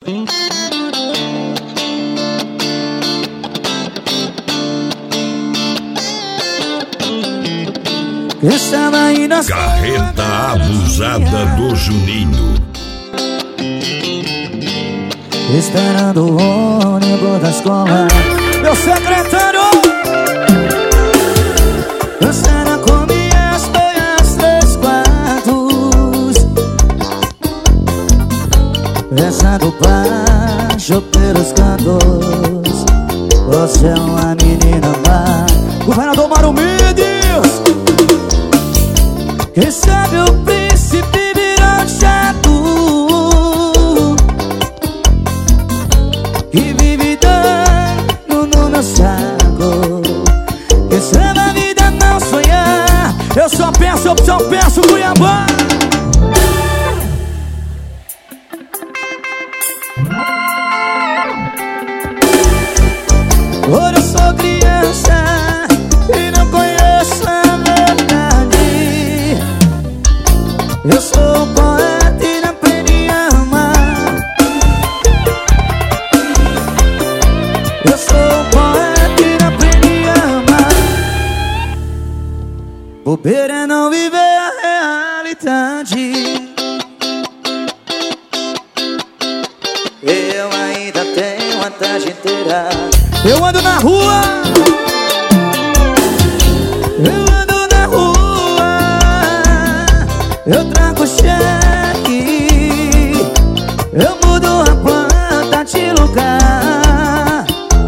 Estava aí nas Carreta abusada do Juninho, esperando o ônibus da escola. Meu secretário, você não comia as folhas 3 quartos, pensando baixo pelos cantos. Você é uma menina má. Governador Mauro Mendes, quem sabe o príncipe virou chato, que vive dando no meu saco. Quem sabe a vida não sonhar. Eu só penso Cuiabá. Hoje eu sou criança e não conheço a verdade. Eu sou um poeta e não aprendi a amar. Eu sou um poeta e não aprendi a amar. Bobeira é não viver a realidade. Eu ainda tenho a tarde inteira. Eu ando na rua, eu ando na rua, eu trago cheque, eu mudo a planta de lugar,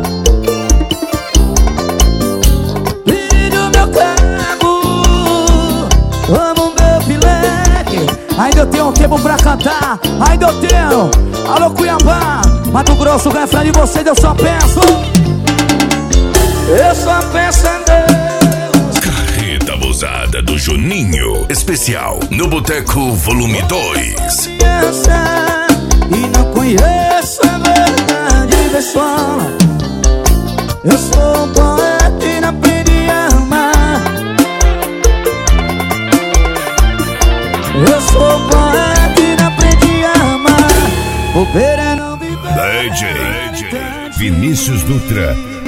brilho meu carro, amo meu pileque. Ainda eu tenho um tempo pra cantar, ainda eu tenho. Alô Cuiabá, Mato Grosso, refém de vocês, eu só penso em Deus. Carreta abusada do Juninho, especial no Boteco Volume 2. Criança e não conheço a verdade, pessoal. Eu sou um poeta e não aprendi a amar. Eu sou um poeta e não aprendi a amar. Bobeira é não viver. DJ Vinícius Dutra